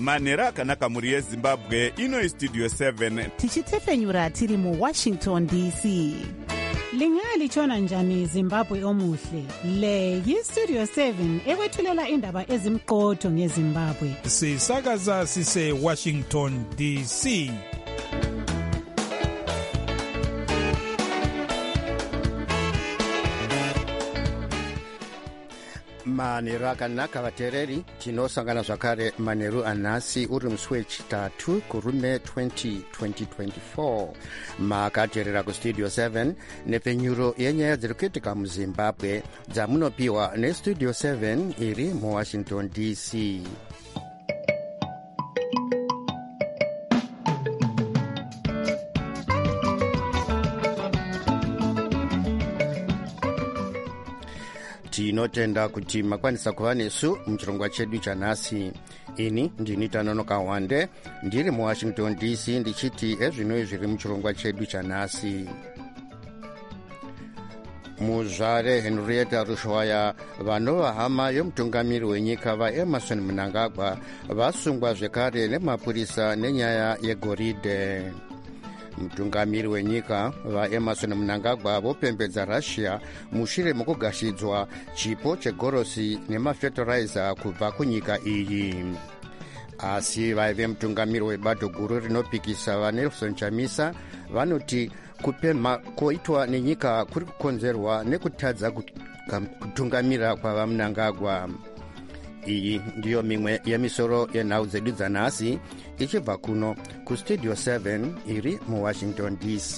manhero akanaka mhuri yezimbabwe. Ino Studio 7 tichitefenyura tiri muWashington DC. Lingalitshona njani Zimbabwe omuhle? Le yiStudio 7 ekwethulela indaba ezimqotho ngeZimbabwe. Sisakaza sise Washington DC. Manhero akanaka vateereri, tinosangana zvakare manheru anhasi uri musi wechitatu kurume 2024. Makateerera kustudio 7 nepfenyuro yenyaya dziri kuitika muZimbabwe dzamunopiwa nestudio 7 iri muWashington DC. Tinotenda kuti makwanisa kuva nesu muchirongwa chedu chanhasi. Ini ndini Tanonoka Wande ndiri muWashington DC ndichiti ezvinoi zviri muchirongwa chedu chanhasi. Muzvare Henrietta Rushwaya, vanova hama yomutungamiri wenyika vaEmmerson Mnangagwa, vasungwa zvekare nemapurisa nenyaya yegoridhe. Mutungamiri wenyika vaEmmerson Mnangagwa vopembedza Russia mushure mokugashidzwa chipo chegorosi nemafeterizer kubva kunyika iyi. Asi vaive mutungamiri webato guru rinopikisa vaNelson Chamisa vanoti kupemha koitwa nenyika kuri kukonzerwa nekutadza kutungamira kwavaMnangagwa. Iyi ndiyo mimwe yemisoro yenhau dzedu dzanhasi ichibva kuno kustudio 7 iri muWashington DC.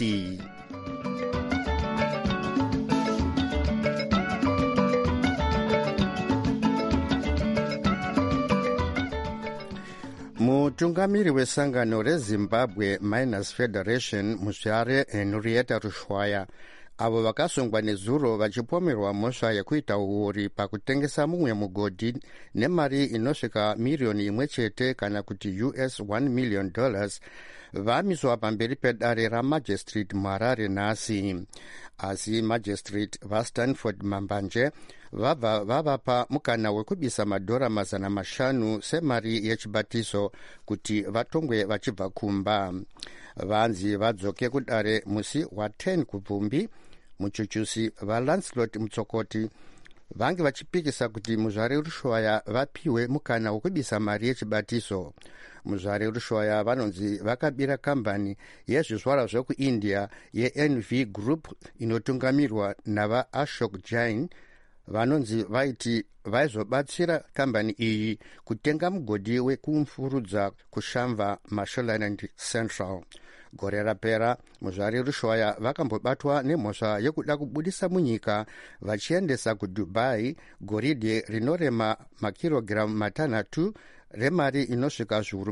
Mutungamiri wesangano reZimbabwe Miners Federation Muzvare Henrietta Rushwaya, avo vakasungwa nezuro vachipomerwa mhosva yekuita uori pakutengesa mumwe mugodhi nemari inosvika miriyoni imwe chete kana kuti $1 million, vamiswa pamberi pedare ramajistrate muHarare nhasi. Asi majistrate vaStanford Mambanje vabva vavapa mukana wekubisa madhora $500 semari yechibatiso kuti vatongwe vachibva kumba. Vanzi vadzoke kudare musi wa10 kubvumbi. Muchuchusi vaLancelot Mutsokoti vange vachipikisa kuti muzvare Rushwaya vapiwe mukana wekubisa mari yechibatiso. Muzvare Rushwaya vanonzi vakabira kambani yezvizvarwa zvekuIndia yeNV Group inotungamirwa navaAshok Jain, vanonzi vaiti vaizobatsira kambani iyi kutenga mugodhi wekumfurudza kushamva Mashonaland Central. Gore rapera muzvare Rushwaya vakambobatwa nemhosva yekuda kubudisa munyika vachiendesa kuDubai goridhe rinorema makirogiramu 3 remari inosvika zviuru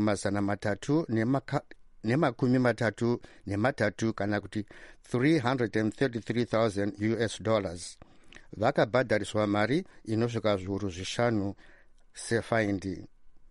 333 kana kuti $333,000. Vakabhadhariswa mari inosvika zviuru 5 sefaindi.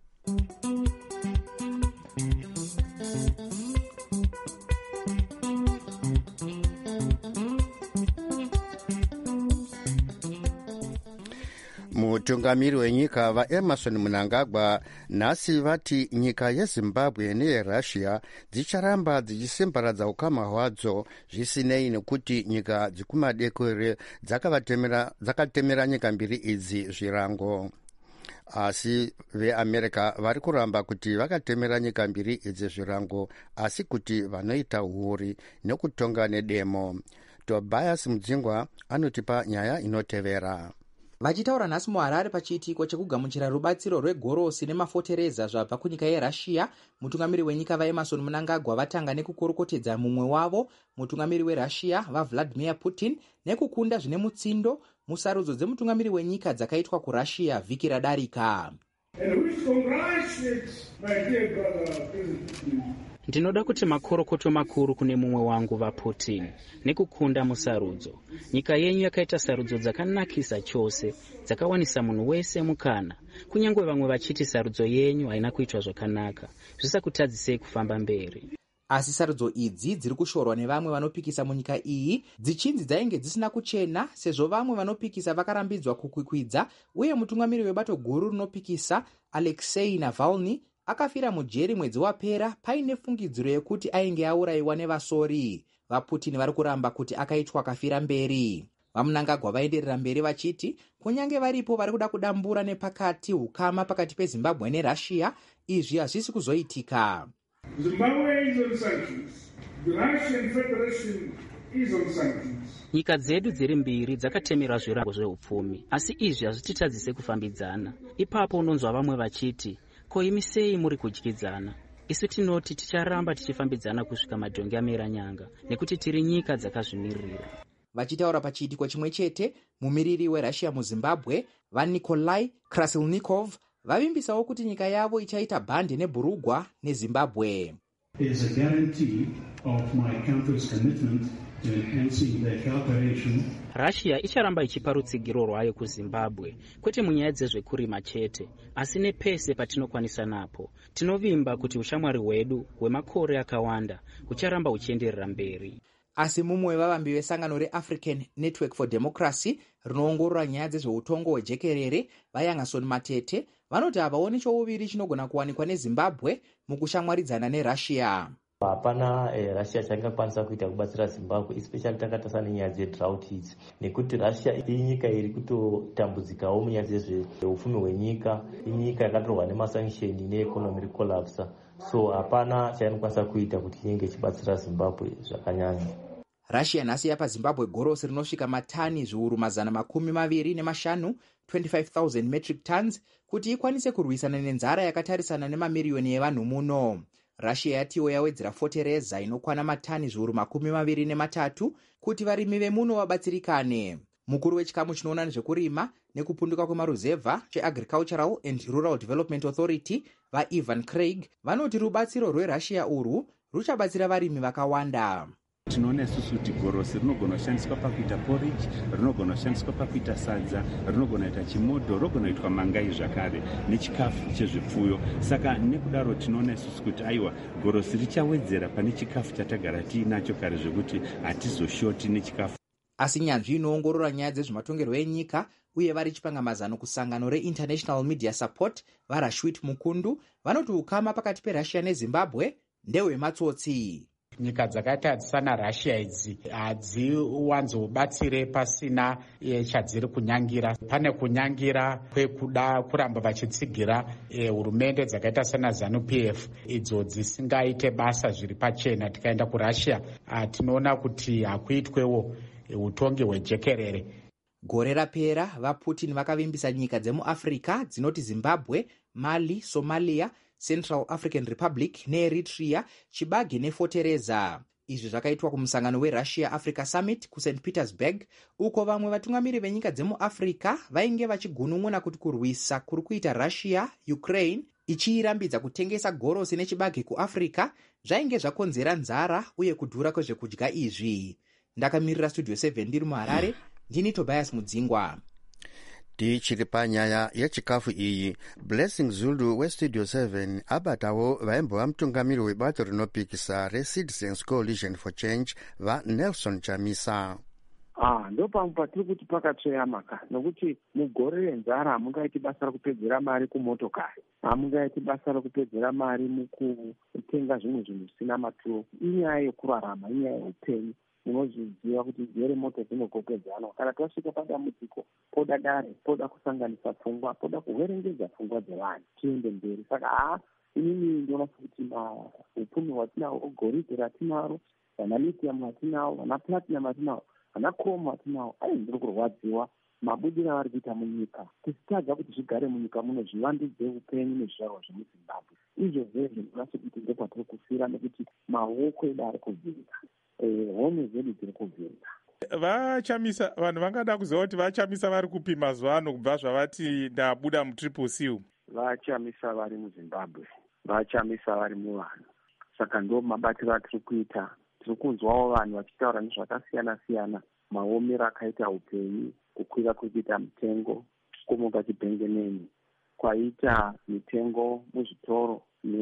Mutungamiri wenyika vaEmmerson Mnangagwa nhasi vati nyika yeZimbabwe neyeRussia dzicharamba dzichisimbaradza ukama hwadzo zvisinei nekuti nyika dzikumadekore dzakatemera nyika mbiri idzi zvirango. Asi veAmerica vari kuramba kuti vakatemera nyika mbiri idzi zvirango, asi kuti vanoita uori nekutonga nedemo. Tobias Mudzingwa anotipa nyaya inotevera. Vachitaura nhasi muHarare pachiitiko chekugamuchira rubatsiro rwegorosi nemafotereza zvabva kunyika yeRussia, mutungamiri wenyika vaEmmerson Mnangagwa vatanga nekukorokotedza mumwe wavo, mutungamiri weRussia vaVladimir Putin, nekukunda zvine mutsindo musarudzo dzemutungamiri wenyika dzakaitwa kuRussia vhiki radarika. Ndinoda kuti makorokoto makuru kune mumwe wangu vaPutin nekukunda musarudzo. Nyika yenyu yakaita sarudzo dzakanakisa chose, dzakawanisa munhu wese mukana, kunyangwe vamwe vachiti sarudzo yenyu haina kuitwa zvakanaka. Zvisakutadzisei kufamba mberi. Asi sarudzo idzi dziri kushorwa nevamwe vanopikisa munyika iyi dzichinzi dzainge dzisina kuchena, sezvo vamwe vanopikisa vakarambidzwa kukwikwidza, uye mutungamiri webato guru rinopikisa Alexei Navalny akafira mujeri mwedzi wapera paine fungidziro yekuti ainge aurayiwa nevasori. VaPutin vari kuramba kuti akaitwa kafira mberi. Vamunangagwa vaenderera mberi vachiti kunyange varipo vari kuda kudambura nepakati ukama pakati peZimbabwe neRussia, izvi hazvisi kuzoitika. Zimbabwe is on sanctions. The Russian Federation is on sanctions. Nyika dzedu dziri mbiri dzakatemera zvirango zveupfumi, asi izvi hazvititadzise kufambidzana. Ipapo unonzwa vamwe vachiti, ko imi sei muri kudyidzana? Isu tinoti ticharamba tichifambidzana kusvika madhongi amera nyanga, nekuti tiri nyika dzakazvimirira. Vachitaura pachiitiko chimwe chete, mumiriri weRussia muZimbabwe, vaNikolai Krasilnikov, vavimbisawo kuti nyika yavo ichaita bhande neBhurugwa neZimbabwe. It is a guarantee of my country's commitment to enhancing their cooperation. Russia icharamba ichipa rutsigiro rwayo kuZimbabwe, kwete munyaya dzezvekurima chete, asi nepese patinokwanisa napo. Tinovimba kuti ushamwari hwedu hwemakore akawanda hucharamba huchienderera mberi. Asi mumwe wevavambi vesangano reAfrican Network for Democracy rinoongorora nyaya dzezveutongo hwejekerere, vaYangason Matete, vanoti havaoni chouviri chinogona kuwanikwa neZimbabwe mukushamwaridzana neRussia. Hapana Russia changakwanisa kuita kubatsira Zimbabwe, especially takatarisa nenyaya dzedrought idzi, nekuti Russia inyika iri kutotambudzikawo munyaya dzezveupfumi hwenyika, inyika yakatorwa nemasanction neeconomic collapse. So hapana chainokwanisa kuita kuti inge ichibatsira Zimbabwe zvakanyanya. Russia nhasi yapa Zimbabwe gorosi rinosvika matani zviuru mazana 25, 25,000 metric tons, kuti ikwanise kurwisana nenzara yakatarisana nemamiriyoni evanhu muno. Russia yatiwo yawedzera fotereza inokwana matani zviuru 23 kuti varimi vemuno vabatsirikane. Mukuru wechikamu chinoona nezvekurima nekupunduka kwemaruzevha cheAgricultural and Rural Development Authority, vaIvan Craig, vanoti rubatsiro rweRussia urwu ruchabatsira varimi vakawanda. Tinoona isusu kuti gorosi rinogona kushandiswa pakuita porridge, rinogona kushandiswa pakuita sadza, rinogona kuita chimodho, rinogona kuitwa mangai zvakare nechikafu chezvipfuyo. Saka nekudaro tinoona isusu kuti aiwa gorosi richawedzera pane chikafu chatagara tiinacho kare zvekuti hatizoshoti nechikafu. Asi nyanzvi inoongorora nyaya dzezvematongerwo enyika uye vari chipanga mazano kusangano reInternational Media Support, vaRashwit Mukundu, vanoti ukama pakati peRussia neZimbabwe ndehwematsotsi. Nyika dzakaita sana Russia idzi hadziwanzobatsire pasina chadziri kunyangira. Pane kunyangira kwekuda kuramba vachitsigira hurumende dzakaita sana ZANU-PF idzo dzisingaite basa zviri pachena. Tikaenda kuRussia tinoona kuti hakuitwewo utongi hwejekerere. Gore rapera vaPutin vakavimbisa nyika dzemuAfrica dzinoti Zimbabwe, Mali, Somalia, Central African Republic neEritrea chibage nefotereza. Izvi zvakaitwa kumusangano weRussia Africa Summit kuSt Petersburg, uko vamwe vatungamiri venyika dzemuAfrica vainge vachigunun'una kuti kurwisa kuri kuita Russia Ukraine ichiirambidza kutengesa gorosi nechibage kuAfrica zvainge zvakonzera nzara uye kudhura kwezvekudya izvi. Ndakamirira Studio 7 ndiri muHarare, ndini Tobias Mudzingwa. Tichiri panyaya yechikafu iyi, Blessing Zulu weStudio 7 abatawo vaimbova mutungamiri webato rinopikisa reCitizens Coalition for Change vaNelson Chamisa. Ndo pamwe patiri kuti pakatsveyamaka, nokuti mugore renzara hamungaiti basa rekupedzera mari kumotokari, hamungaiti basa rekupedzera mari mukutenga zvimwe zvinhu zvisina maturo. Inyaya yekurarama, inyaya yeupenyu. Munozviziva kuti dzere moto dzinogopedzana. Kana tasvika padambudziko, poda dare, poda kusanganisa pfungwa, poda kuverengedza pfungwa dzevanhu tiende mberi. Saka inini ndinoona kuti upfumi hwatinahwo, goridhe ratinaro, vana lithium vatinavo, vana platinum vatinavo, vana chrome vatinavo, ndiri kurwadziwa mabudiro avari kuita munyika. Tisitadza kuti zvigare munyika muno, zvivandudze upenyu nezvizvarwa zvemuZimbabwe. Izvo zvezvo ndinoona kuti ndopatiri kufira, nekuti maoko edu ari kuvhirika. Home dzedu dziri kuvhirika. Vachamisa, vanhu vangada kuziva kuti vachamisa vari kupi mazuva ano kubva zvavati ndabuda muTriple-C? Vachamisa vari muZimbabwe, vachamisa vari muvanhu. Saka ndo mabatiro atiri kuita. Tiri kunzwawo vanhu vachitaura nezvakasiyana-siyana, maomero akaita upenyu, kukwira kuita mitengo, kumuka chibhengeneni, kwaita mitengo muzvitoro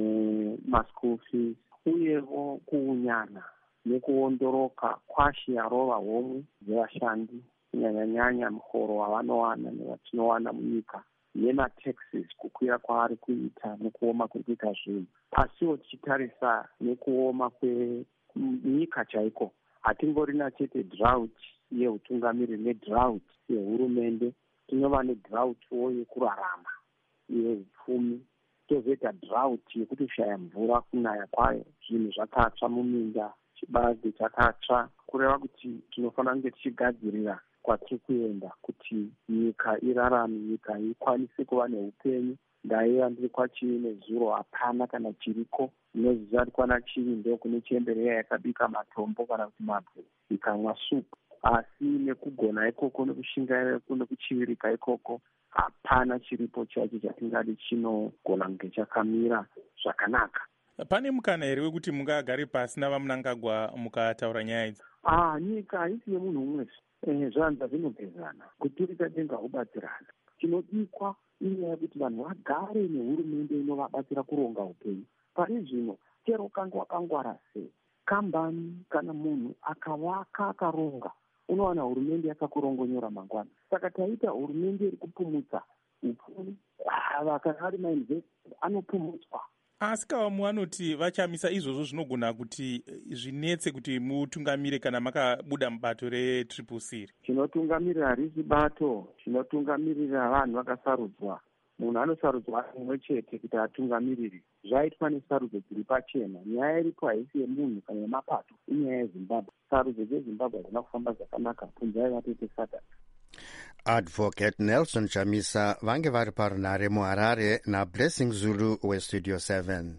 nemaschool fees, uyewo kuunyana nekuondoroka kwashi yarova homwe dzevashandi, kunyanya-nyanya muhoro wavanowana nevatinowana munyika nemataxes kukwira kwaari kuita nekuoma kuri kuita zvinhu. Asiwo tichitarisa nekuoma kwenyika chaiko, hatingorina chete drought yeutungamiri nedrought yehurumende, tinova nedroughtwo yekurarama yeupfumi, tozoita drought yekutoshaya mvura kunaya kwayo, zvinhu zvakatsva muminda, chibage chakatsva, kureva kuti tinofanira kunge tichigadzirira kwatiri kuenda kuti nyika irarame, nyika ikwanise kuva neupenyu. Ndaiva ndiri kwachiri nezuro hapana kana chiriko, inozivatikwana chiri ndokune chembereya yakabika matombo kana kuti mabwe ikamwa supu. Asi nekugona ikoko nekushingaira nekuchivirika ikoko hapana chiripo chacho chatingadi chinogona kunge chakamira zvakanaka. Pane mukana here wekuti mungagare pasi navaMnangagwa mukataura nyaya idzi? Nyika haisi yemunhu umwe, zvanza zvinogezana, kuturika denga kubatsirana. Chinodikwa inyaya yekuti vanhu vagare nehurumende inovabatsira kuronga upenyu. Pari zvino chero kange wakangwara sei, kambani kana munhu akavaka akaronga, unowana hurumende yakakurongonyora mangwana. Saka taita hurumende iri kupumutsa upfumi, kana ari mainvesti anopumutswa. Asi kavamu vanoti vachamisa izvozvo zvinogona kuti zvinetse kuti mutungamire kana makabuda mubato reCCC. Chinotungamirira harisi bato, chinotungamirira vanhu vakasarudzwa. Munhu anosarudzwa mumwe chete kuti atungamiriri. Zvaitwa nesarudzo dziri pachena. Nyaya iripo haisi yemunhu kana yemapato, inyaya yeZimbabwe. Sarudzo dzeZimbabwe hadzina kufamba zvakanaka, kunzai vatete Saturday. Advocate Nelson Chamisa vange vari parunare muHarare naBlessing Zulu weStudio 7.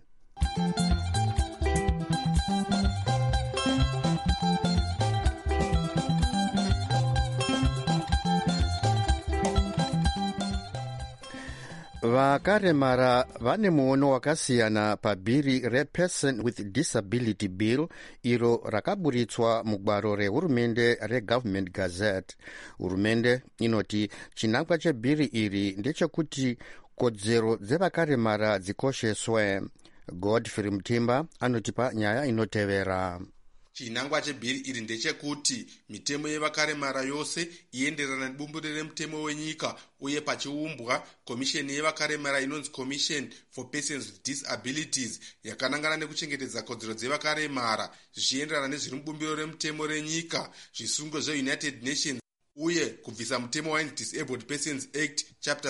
Vakaremara vane muono wakasiyana pabhiri rePerson with Disability Bill iro rakaburitswa mugwaro rehurumende reGovernment Gazette. Hurumende inoti chinangwa chebhiri iri ndechekuti kodzero dzevakaremara dzikosheswe. Godfrey Mutimba anotipa nyaya inotevera. Chinangwa chebhiri iri ndechekuti mitemo yevakaremara yose ienderana nebumbiro remutemo wenyika, uye pachiumbwa komisheni yevakaremara inonzi Commission for Persons with Disabilities yakanangana nekuchengetedza kodzero dzevakaremara zvichienderana nezviri mubumbiro remutemo renyika, zvisungo zveUnited Nations, uye kubvisa mutemo waDisabled Persons Act Chapter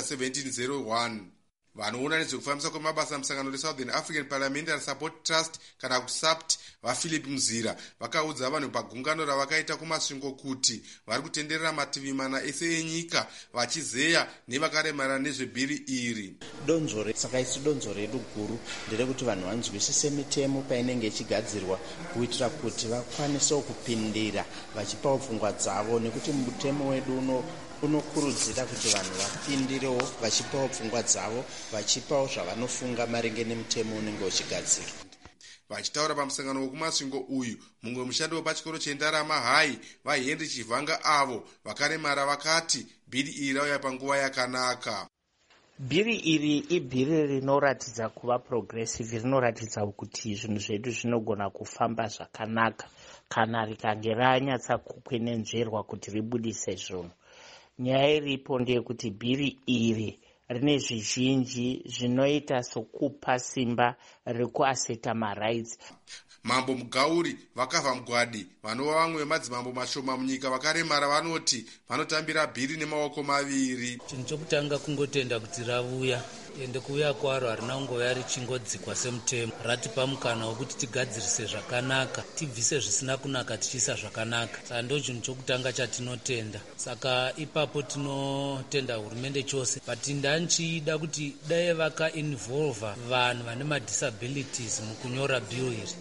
1701. Vanoona nezvekufambisa kwemabasa musangano reSouthern African Parliamentary Support Trust kana kuti SAPT vaPhilip Mzira vakaudza vanhu pagungano ravakaita kumasvingo kuti vari kutenderera mativi mana ese enyika vachizeya nevakaremara nezvebhiri iri. Saka isi donzvo redu guru nderekuti vanhu vanzwisise mitemo painenge ichigadzirwa kuitira kuti vakwanisewo kupindira vachipawo pfungwa dzavo, nekuti mutemo wedu unokurudzira kuti vanhu vapindirewo vachipawo pfungwa dzavo, vachipawo zvavanofunga maringe nemutemo unenge uchigadzirwa. Vachitaura pamusangano wekumasvingo uyu, mumwe mushandi wepachikoro chendarama hai vaHenry Chivhanga avo vakaremara vakati bhiri iri rauya panguva yakanaka. Bhiri iri ibhiri rinoratidza kuva progressive, rinoratidza kuti zvinhu zvedu zvinogona kufamba zvakanaka kana rikange ranyatsa kukwenenzverwa kuti ribudise zvinhu. Nyaya iripo ndeyekuti bhiri iri rine zvizhinji zvinoita sokupa simba rekuaseta marights. Mambo Mugauri vakavha mugwadi vanova vamwe vemadzimambo mashoma munyika vakaremara vanoti vanotambira bhiri nemaoko maviri. Chinhu chokutanga kungotenda kuti ravuya, ende kuuya kwaro harina kungova richingodzikwa semutemo, ratipa mukana wekuti tigadzirise zvakanaka, tibvise zvisina kunaka tichiisa zvakanaka. Saka ndo chinhu chokutanga chatinotenda. Saka ipapo tinotenda hurumende chose, but ndanchida kuti dai vakainvolva vanhu vane madisabilities mukunyora bill iri.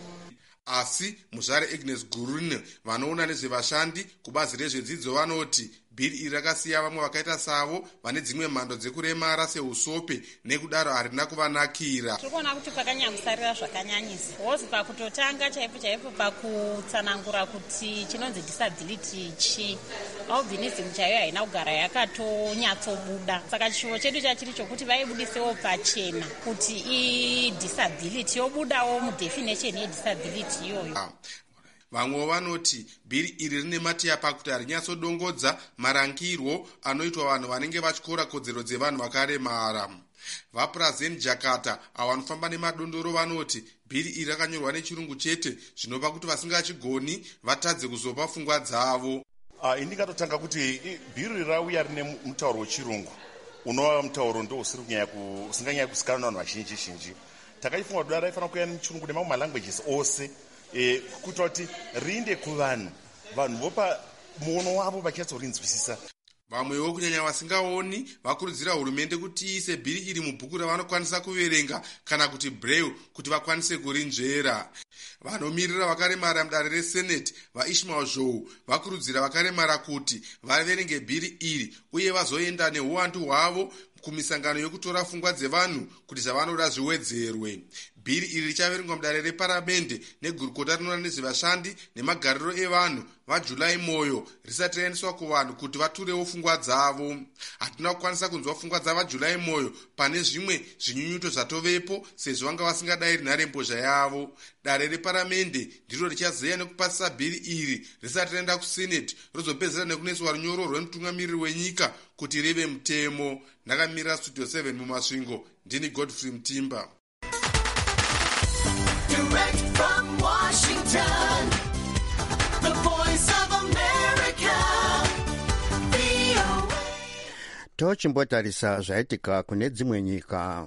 Asi muzvare Agnes Gurune vanoona nezvevashandi kubazi rezvedzidzo vanoti bhiri iri rakasiya vamwe vakaita savo vane dzimwe mhando dzekuremara seusope, nekudaro harina kuvanakira. Tirikuona kuti pakanyangusarira zvakanyanyisa. Hozi pakutotanga chaipo pakutsanangura kuti chinonzi disability chi, albinism chaiyo haina kugara yakatonyatsobuda. Saka chivo chedu chachiri chokuti vaibudisewo pachena kuti idisability yobudawo mudefinition yedisability iyoyo. Vamwe vanoti bhiri iri rine matiya pakuti harinyatsodongodza marangirwo anoitwa vanhu vanenge vachikora kodzero dzevanhu vakaremara. VaPrazen Jakarta avo vanofamba nemadondoro vanoti bhiri iri rakanyorwa nechirungu chete zvinopa kuti vasingachigoni vatadze kuzopa pfungwa dzavo. Indingatotanga kuti bhiri rauya rine mutauro wechirungu unova mutauro ndo usinganyanya kuzikanwa navanhu vazhinji. Takaifunga kuti raifanira kuuya nechirungu nemamwe malanguages ose kuitira kuti riinde kuvanhu vopa muono wavo vachinatsorinzwisisa. Vamwewo kunyanya vasingaoni vakurudzira hurumende kuti iise bhiri iri mubhuku ravanokwanisa kuverenga kana kuti braille kuti vakwanise kurinzvera. Vanomirira vakaremara mudare reseneti vaIshmael Zhou vakurudzira vakaremara kuti vaverenge bhiri iri uye vazoenda neuwandu hwavo kumisangano yokutora pfungwa dzevanhu kuti zvavanoda zviwedzerwe. Bhiri iri richaverengwa mudare reparamende negurukota rinoona nezvevashandi nemagariro evanhu vaJulai Moyo risati raendeswa kuvanhu kuti vaturewo pfungwa dzavo. Hatina kukwanisa kunzwa pfungwa dzavaJulai Moyo pane zvimwe zvinyunyuto zvatovepo sezvo vanga vasingadayiri nharembozha yavo. Dare reparamende ndiro richazeya nekupasisa bhiri iri risati raenda kuseneti rozopedzera nekuneswa runyoro rwemutungamiriri wenyika kuti rive mutemo. Ndakamirira Studio 7 mumasvingo, ndini Godfrey Mtimba. Direct from Washington, the voice of America, VOA. Tochimbotarisa zvaitika kune dzimwe nyika.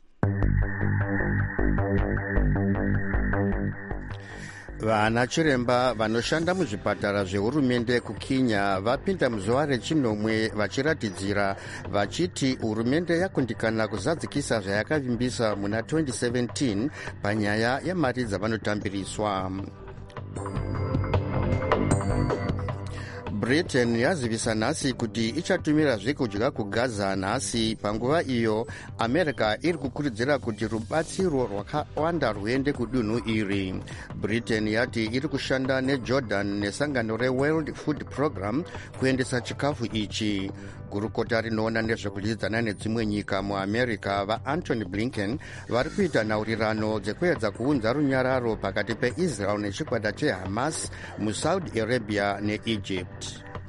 Vana chiremba vanoshanda muzvipatara zvehurumende kuKenya vapinda muzuva rechinomwe vachiratidzira vachiti hurumende yakundikana kuzadzikisa zvayakavimbisa muna 2017 panyaya yemari dzavanotambiriswa. Britain yazivisa nhasi kuti ichatumira zvekudya kuGaza nhasi panguva iyo America iri kukurudzira kuti rubatsiro rwakawanda rwuende kudunhu iri. Britain yati iri kushanda neJordan nesangano reWorld Food Program kuendesa chikafu ichi. Gurukota rinoona nezvekudyidzana nedzimwe nyika muAmerica vaAntony Blinken vari kuita nhaurirano dzekuedza kuunza runyararo pakati peIsrael nechikwata cheHamas muSaudi Arabia neEgypt.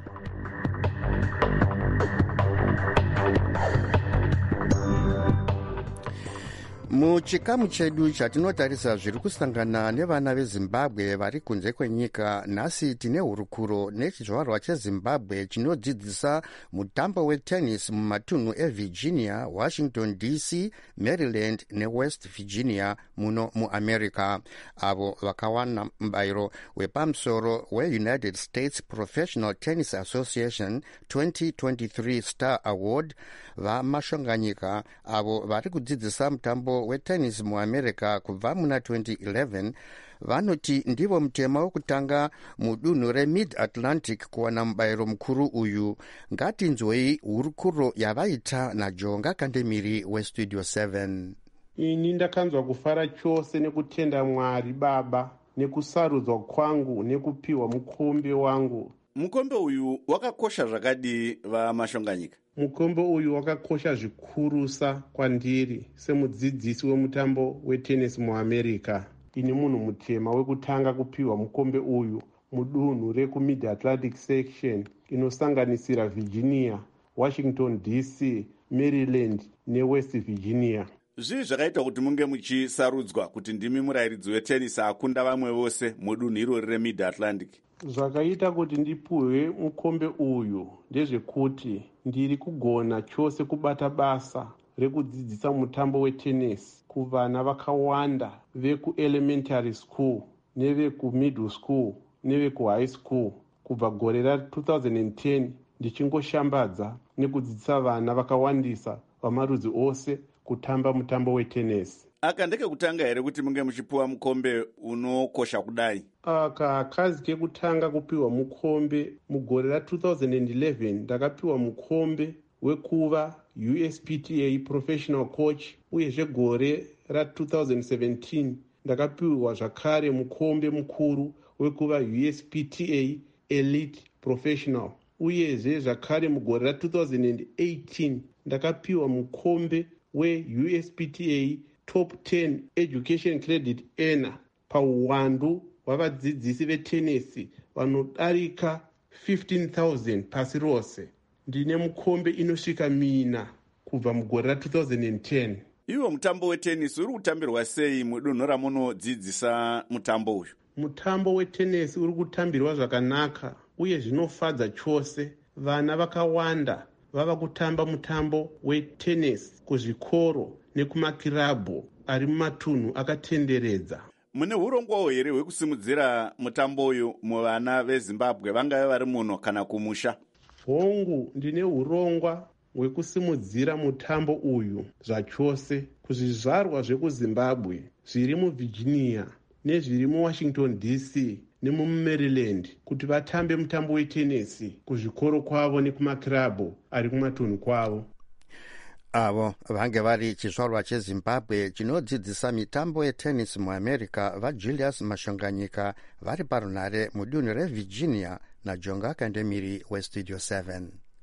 Muchikamu chedu chatinotarisa zviri kusangana nevana veZimbabwe vari kunze kwenyika, nhasi tine hurukuro nechizvarwa cheZimbabwe chinodzidzisa mutambo wetennis mumatunhu eVirginia, Washington DC, Maryland neWest Virginia muno muAmerica. Avo vakawana mubayiro wepamusoro weUnited States Professional Tennis Association 2023 Star Award vamashonganyika avo vari kudzidzisa mutambo wetennis muAmerica kubva muna 2011 vanoti ndivo mutema wokutanga mudunhu reMid-Atlantic kuwana mubayiro mukuru uyu. Ngatinzwei hurukuro yavaita naJonga Kandemiri weStudio 7. Ini ndakanzwa kufara chose nekutenda Mwari Baba nekusarudzwa kwangu nekupiwa mukombe wangu. Mukombe uyu wakakosha zvakadi vamashonganyika? Mukombe uyu wakakosha zvikurusa kwandiri semudzidzisi wemutambo wetennis muAmerica. Ini munhu mutema wekutanga kupiwa mukombe uyu mudunhu reku-Mid-Atlantic section inosanganisira Virginia, Washington DC, Maryland neWest Virginia. Zvii zvakaita kuti munge muchisarudzwa kuti ndimi murayiridzi wetennis akunda vamwe vose mudunhu irori reMid-Atlantic? Zvakaita kuti ndipuhwe mukombe uyu ndezvekuti ndiri kugona chose kubata basa rekudzidzisa mutambo wetennis kuvana vakawanda veku-elementary school neveku-middle school neveku-high school kubva gore ra2010 ndichingoshambadza nekudzidzisa vana vakawandisa vamarudzi ose kutamba mutambo wetennis. Aka ndekekutanga here kuti munge muchipiwa mukombe unokosha kudai? Aka kazi kekutanga kupiwa mukombe. Mugore ra2011 ndakapiwa mukombe wekuva USPTA professional coach, uyezve gore ra2017 ndakapiwa zvakare mukombe mukuru wekuva USPTA elite professional, uyezve zvakare mugore ra2018 ndakapiwa mukombe weUSPTA Top 10 Education Credit Earner pauwandu wavadzidzisi vetenesi vanodarika 15,000 pasi rose. Ndine mukombe inosvika mina kubva mugore ra2010. Iwo mutambo wetenisi uri kutambirwa sei mudunhu ramunodzidzisa mutambo uyu? Mutambo wetenesi uri kutambirwa zvakanaka uye zvinofadza chose. Vana vakawanda vava kutamba mutambo wetenisi kuzvikoro nekumakirabhu ari mumatunhu akatenderedza. Mune urongwawo here hwekusimudzira mutambo uyu muvana veZimbabwe vangave vari muno kana kumusha? Hongu, ndine urongwa hwekusimudzira mutambo uyu zvachose kuzvizvarwa zvekuZimbabwe zviri muVirginia nezviri muWashington DC nemuMaryland kuti vatambe mutambo wetenesi kuzvikoro kwavo nekumakirabhu ari kumatunhu kwavo. Avo vange vari chizvarwa cheZimbabwe chinodzidzisa mitambo yetenisi muAmerica vaJulius Mashonganyika vari parunhare mudunhu reVirginia naJonga Kandemiri weStudio 7.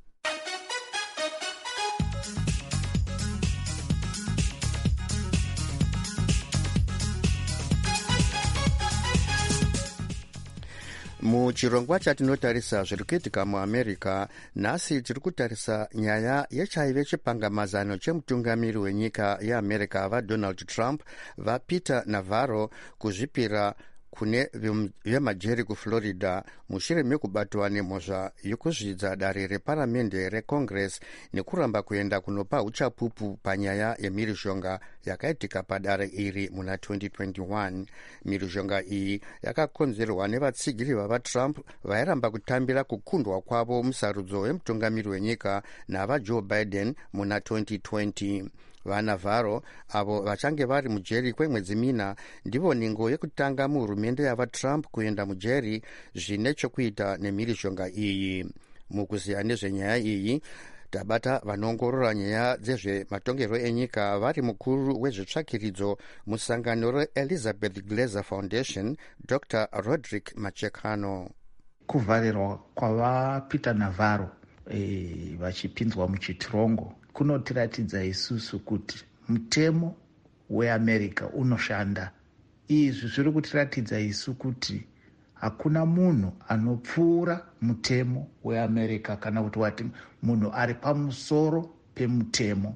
Muchirongwa chatinotarisa zviri kuitika muAmerica, nhasi tiri kutarisa nyaya yechaive chipangamazano chemutungamiri wenyika yeAmerica vaDonald Trump vaPeter Navarro kuzvipira kune vemajeri kuFlorida mushure mekubatwa nemhosva yekuzvidza dare reparamende reCongress nekuramba kuenda kunopa uchapupu panyaya yemhirizhonga yakaitika padare iri muna 2021. Mhirizhonga iyi yakakonzerwa nevatsigiri vavaTrump vairamba kutambira kukundwa kwavo musarudzo wemutungamiri wenyika navaJoe Biden muna 2020. VaNavarro avo vachange vari mujeri kwemwedzi mina ndivo ningo yekutanga muhurumende yavaTrump kuenda mujeri zvine chokuita nemhirizhonga iyi. Mukuziya nezvenyaya iyi tabata vanoongorora nyaya dzezvematongerwo enyika vari mukuru wezvetsvakiridzo musangano reElizabeth Glaser Foundation Dr. Roderick Machekano. Kuvharirwa kwavaPeter Navarro vachipinzwa muchitirongo kunotiratidza isusu kuti mutemo weAmerica unoshanda. Izvi zviri kutiratidza isu kuti hakuna munhu anopfuura mutemo weAmerica kana kuti wati munhu ari pamusoro pemutemo.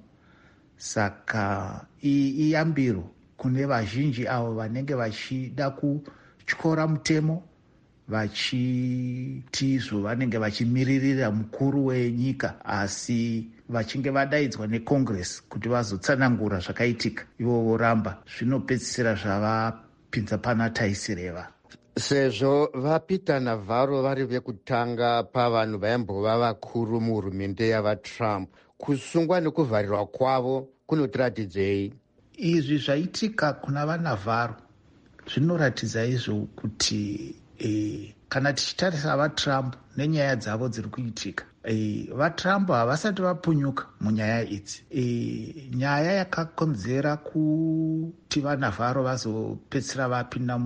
Saka iyi iyambiro kune vazhinji avo vanenge vachida kutyora mutemo vachiti izvo vanenge vachimiririra mukuru wenyika asi vachinge vadaidzwa neCongress kuti vazotsanangura zvakaitika ivo voramba, zvinopedzisira zvavapinza pana taisireva. Sezvo vaPeter Navarro vari vekutanga pavanhu vaimbova vakuru muhurumende yavaTrump, kusungwa nekuvharirwa kwavo kunotiratidzei? Izvi zvaitika kuna vaNavarro zvinoratidza izvo kuti kana tichitarisa vaTrump nenyaya dzavo dziri kuitika, vaTrump havasati vapunyuka munyaya idzi. Nyaya yakakonzera kuti vaNavarro vazopedzisira vapinda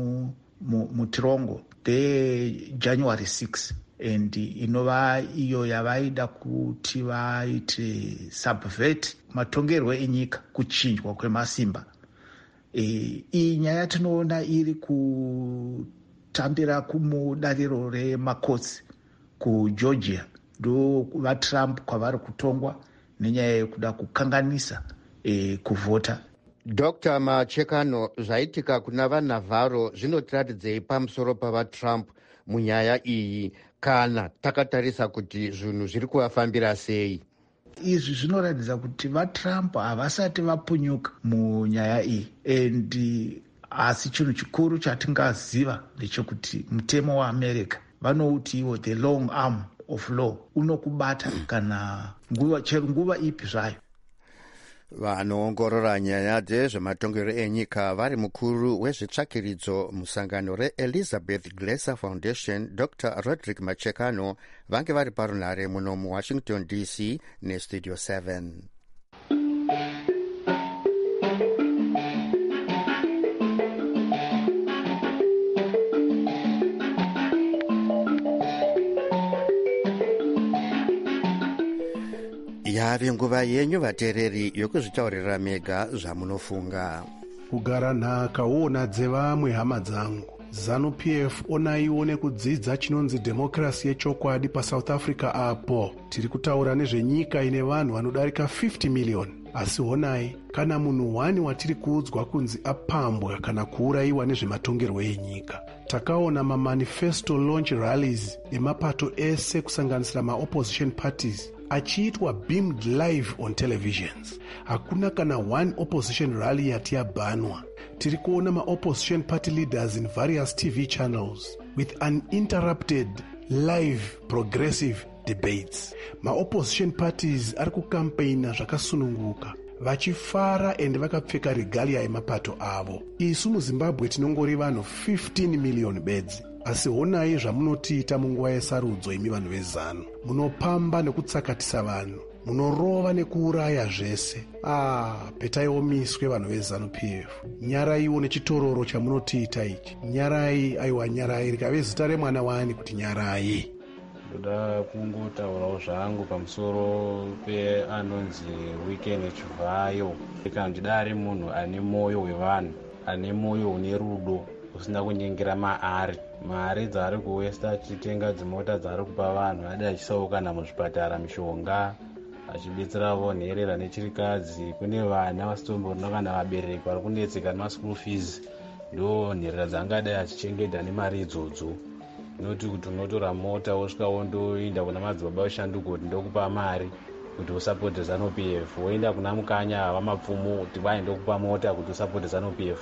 mutirongo January 6 and inova iyo yavaida kuti vaite subvert matongerwo enyika, kuchinjwa kwemasimba. Iyi nyaya tinoona iri kutambira kumudariro remakotsi kuGeorgia, ndo vaTrump kwavari kutongwa nenyaya yekuda kukanganisa kuvhota. Dr. Machekano, zvaitika kuna vaNavarro zvinotiratidzei pamusoro pavaTrump munyaya iyi kana takatarisa kuti zvinhu zviri kuvafambira sei? Izvi zvinoratidza kuti vaTrump havasati vapunyuka munyaya iyi, and asi chinhu chikuru chatingaziva ndechekuti mutemo waAmerica vanouti iwo the long arm of law, unokubata kana nguva ipi zvayo. Vanoongorora nyaya dzezvematongero enyika vari mukuru wezvetsvakiridzo musangano reElizabeth Glaser Foundation Dr. Roderick Machekano vange vari parunhare muno muWashington DC neStudio 7. Yave nguva yenyu vateereri yokuzvitaurira mega zvamunofunga. Kugara nhaka uona dzevamwe hama dzangu. ZANU-PF onaiwo nekudzidza chinonzi dhemokirasi yechokwadi paSouth Africa apo tiri kutaura nezvenyika ine vanhu vanodarika 50 miliyoni. Asi honai, kana munhu 1 watiri kuudzwa kunzi apambwa kana kuurayiwa nezvematongerwo enyika. Takaona mamanifesto launch rallies emapato ese kusanganisira maopposition parties achiitwa beamed live on televisions. Hakuna kana 1 opposition rally yati yabhanwa. Tiri kuona maopposition party leaders in various TV channels with uninterrupted live progressive debates. Maopposition parties ari kukampeina zvakasununguka, vachifara ende vakapfeka regalia emapato avo. Isu muZimbabwe tinongori vanhu 15 million bedzi. Asi honai zvamunotiita munguva yesarudzo imi vanhu vezanu. Munopamba nekutsakatisa vanhu, munorova nekuuraya zvese. Petaiwo miswe vanhu vezANU-PF. Nyarai nechitororo chamunotiita ichi. Nyarai, aiwa nyarai, rikave zita remwana wani kuti nyarai. Ndoda kungotaurawo zvangu pamusoro peanonzi Weekend Chivayo. Kana ndida ari munhu ane mwoyo wevanhu, ane mwoyo une rudo, usina kunyengera mari dzaari kuwesta achitenga dzimota dzaari kupa vanhu, ade achisauka kana muzvipatara mishonga, achibetseravo nherera nechirikadzi. Kune vana vasitomborina kana vabereki vari kunetseka nemaschool fees, ndo nherera dzaangadai achichengeta nemari idzodzo. Noti kuti unotora mota wosvika wondoenda kuna madzibaba veshanduko kuti ndokupa mari kuti usapote ZANU-PF, woenda kuna mukanya vamapfumo kuti ndokupa mota kuti usapote ZANU-PF.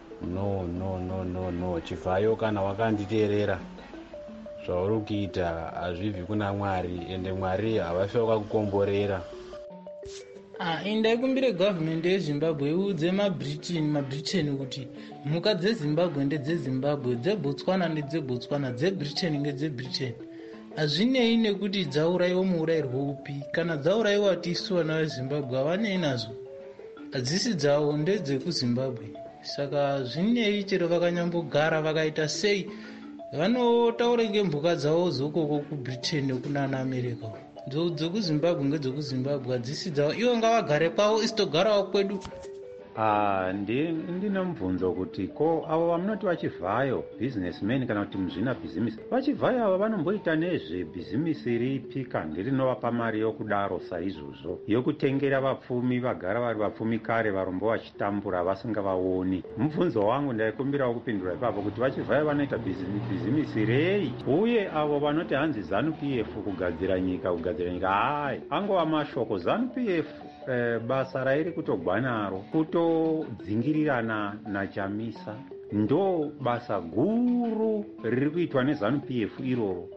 No. Chivayo kana wakanditeerera zvauri kuita hazvibvi kuna Mwari, ende Mwari havafi wakakukomborera. Ndaikumbire gavhmendi yeZimbabwe iudze maBritain kuti mhuka dzeZimbabwe ndedzeZimbabwe, dzeBotswana ndedzeBotswana, dzeBritain ngedzeBritain. Hazvinei nekuti dzaurayiwa muurayirwo upi. Kana dzaurayiwa tisu vana veZimbabwe havanei nazvo, hadzisi dzavo, ndedzekuZimbabwe. Saka zvinei chero vakanyambogara vakaita sei, vanotaura ngemhuka dzavo zokoko kuBritain nekunana America. Dzekuzimbabwe ngedzekuzimbabwe, hadzisi dzavo. Ivo ngavagare kwavo, isitogarawo kwedu. Ndine mubvunzo kuti ko avo vamunoti vachivhayo businessmen kana kuti muzvina bhizimisi, vachivhayo ava vanomboita nezvebhizimisi ripi kandi rinovapa mari yokudaro saizvozvo, yokutengera vapfumi vagara vari vapfumi kare varombo vachitambura vasingavaoni? Mubvunzo wangu ndaikumbirawo kupindura ipapo kuti vachivhayo vanoita bhizimisi rei, uye avo vanoti hanzi ZANU-PF kugadzira nyika hai angova mashoko. ZANU-PF basa rairi kutogwa naro kutodzingirirana naChamisa, ndo basa guru riri kuitwa neZANU-PF iroro.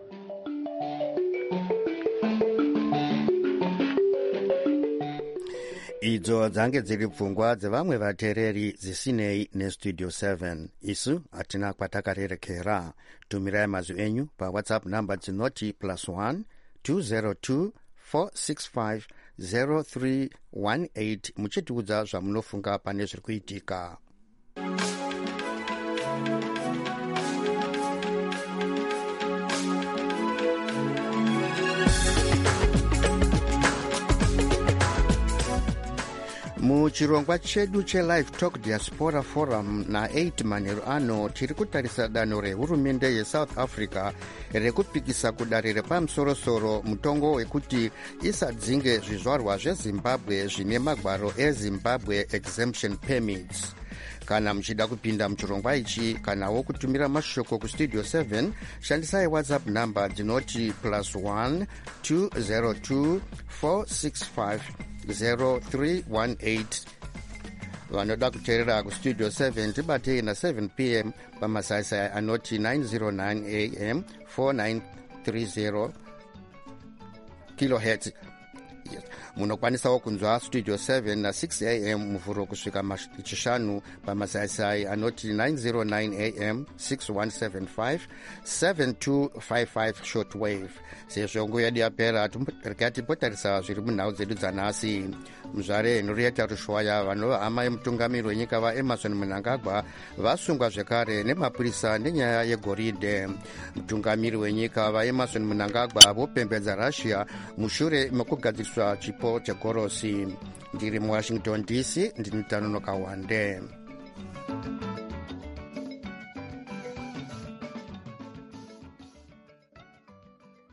Idzo dzange dziri pfungwa dzevamwe vateereri dzisinei nestudio 7. Isu hatina kwatakarerekera. Tumirai mazwi enyu paWhatsApp namba dzinoti +1 202 465 0318 muchitiudza zvamunofunga pane zviri kuitika. Muchirongwa chedu cheLive Talk Diaspora Forum na8 manheru ano tiri kutarisa danho rehurumende yeSouth Africa rekupikisa kudare repamusorosoro mutongo wekuti isadzinge zvizvarwa zveZimbabwe zvine magwaro eZimbabwe Exemption Permits. Kana muchida kupinda muchirongwa ichi kanawo kutumira mashoko kustudio 7, shandisai WhatsApp namba dzinoti +1 202 465 0318. Vanoda kuteerera kustudio 7 tibatei na7 p.m. pamasaisai anoti 909 am 4930 kilohertz. Munokwanisawo kunzwa studio 7 na 6 am muvhuro kusvika chishanu pamasaisai anoti 909 am 6175 7255 shortwave. Sezvo nguva yedu yapera tikatipotarisa zviri munhau dzedu dzanhasi. Muzvare Henrietta Rushwaya vanova hama yemutungamiri wenyika vaEmmerson Mnangagwa vasungwa zvekare nemapurisa nenyaya yegoridhe. Mutungamiri wenyika vaEmmerson Mnangagwa vopembedza Russia mushure mekugadziriswa chipo chegorosi. Ndiri muWashington DC, ndini Tanonoka Wande.